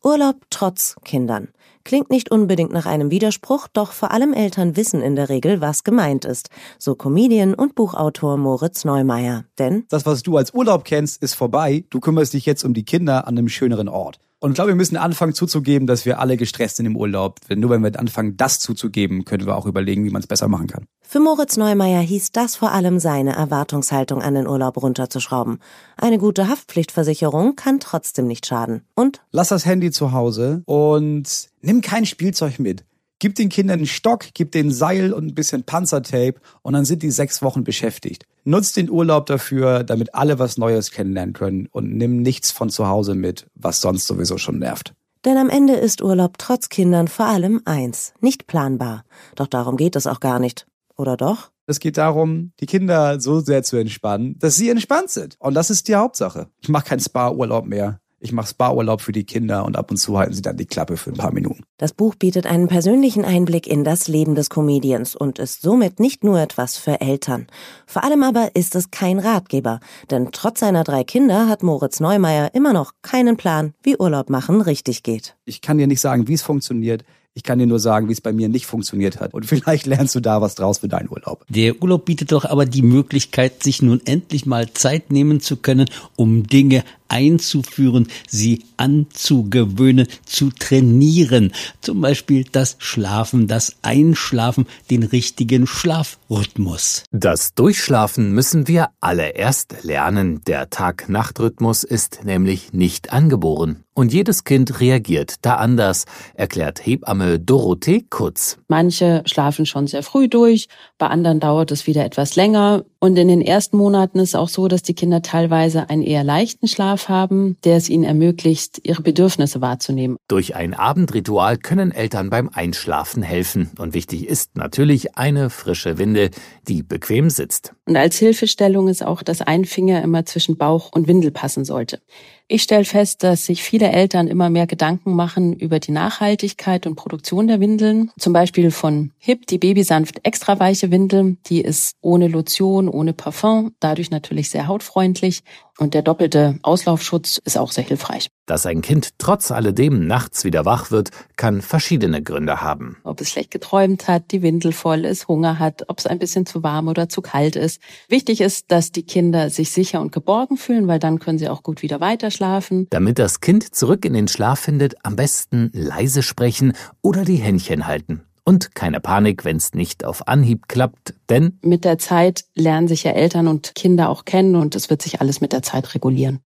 Urlaub trotz Kindern. Klingt nicht unbedingt nach einem Widerspruch, doch vor allem Eltern wissen in der Regel, was gemeint ist. So Comedian und Buchautor Moritz Neumeier. Denn das, was du als Urlaub kennst, ist vorbei. Du kümmerst dich jetzt um die Kinder an einem schöneren Ort. Und ich glaube, wir müssen anfangen zuzugeben, dass wir alle gestresst sind im Urlaub. Denn nur wenn wir anfangen, das zuzugeben, können wir auch überlegen, wie man es besser machen kann. Für Moritz Neumeier hieß das vor allem seine Erwartungshaltung an den Urlaub runterzuschrauben. Eine gute Haftpflichtversicherung kann trotzdem nicht schaden. Und? Lass das Handy zu Hause und nimm kein Spielzeug mit. Gib den Kindern einen Stock, gib denen Seil und ein bisschen Panzertape und dann sind die 6 Wochen beschäftigt. Nutz den Urlaub dafür, damit alle was Neues kennenlernen können und nimm nichts von zu Hause mit, was sonst sowieso schon nervt. Denn am Ende ist Urlaub trotz Kindern vor allem eins, nicht planbar. Doch darum geht es auch gar nicht. Oder doch? Es geht darum, die Kinder so sehr zu entspannen, dass sie entspannt sind. Und das ist die Hauptsache. Ich mache keinen Spa-Urlaub mehr. Ich mache Spa-Urlaub für die Kinder und ab und zu halten sie dann die Klappe für ein paar Minuten. Das Buch bietet einen persönlichen Einblick in das Leben des Comedians und ist somit nicht nur etwas für Eltern. Vor allem aber ist es kein Ratgeber, denn trotz seiner 3 Kinder hat Moritz Neumeier immer noch keinen Plan, wie Urlaub machen richtig geht. Ich kann dir nicht sagen, wie es funktioniert. Ich kann dir nur sagen, wie es bei mir nicht funktioniert hat. Und vielleicht lernst du da was draus für deinen Urlaub. Der Urlaub bietet doch aber die Möglichkeit, sich nun endlich mal Zeit nehmen zu können, um Dinge einzuführen, sie anzugewöhnen, zu trainieren. Zum Beispiel das Schlafen, das Einschlafen, den richtigen Schlafrhythmus. Das Durchschlafen müssen wir alle erst lernen. Der Tag-Nacht-Rhythmus ist nämlich nicht angeboren. Und jedes Kind reagiert da anders, erklärt Hebamme Dorothee Kutz. Manche schlafen schon sehr früh durch, bei anderen dauert es wieder etwas länger. Und in den ersten Monaten ist es auch so, dass die Kinder teilweise einen eher leichten Schlaf haben, der es ihnen ermöglicht, ihre Bedürfnisse wahrzunehmen. Durch ein Abendritual können Eltern beim Einschlafen helfen. Und wichtig ist natürlich eine frische Windel, die bequem sitzt. Und als Hilfestellung ist auch, dass ein Finger immer zwischen Bauch und Windel passen sollte. Ich stelle fest, dass sich viele Eltern immer mehr Gedanken machen über die Nachhaltigkeit und Produktion der Windeln. Zum Beispiel von HIP, die Babysanft extra weiche Windel. Die ist ohne Lotion, ohne Parfum, dadurch natürlich sehr hautfreundlich. Und der doppelte Auslaufschutz ist auch sehr hilfreich. Dass ein Kind trotz alledem nachts wieder wach wird, kann verschiedene Gründe haben. Ob es schlecht geträumt hat, die Windel voll ist, Hunger hat, ob es ein bisschen zu warm oder zu kalt ist. Wichtig ist, dass die Kinder sich sicher und geborgen fühlen, weil dann können sie auch gut wieder weiterschlafen. Damit das Kind zurück in den Schlaf findet, am besten leise sprechen oder die Händchen halten. Und keine Panik, wenn es nicht auf Anhieb klappt, denn mit der Zeit lernen sich ja Eltern und Kinder auch kennen und es wird sich alles mit der Zeit regulieren.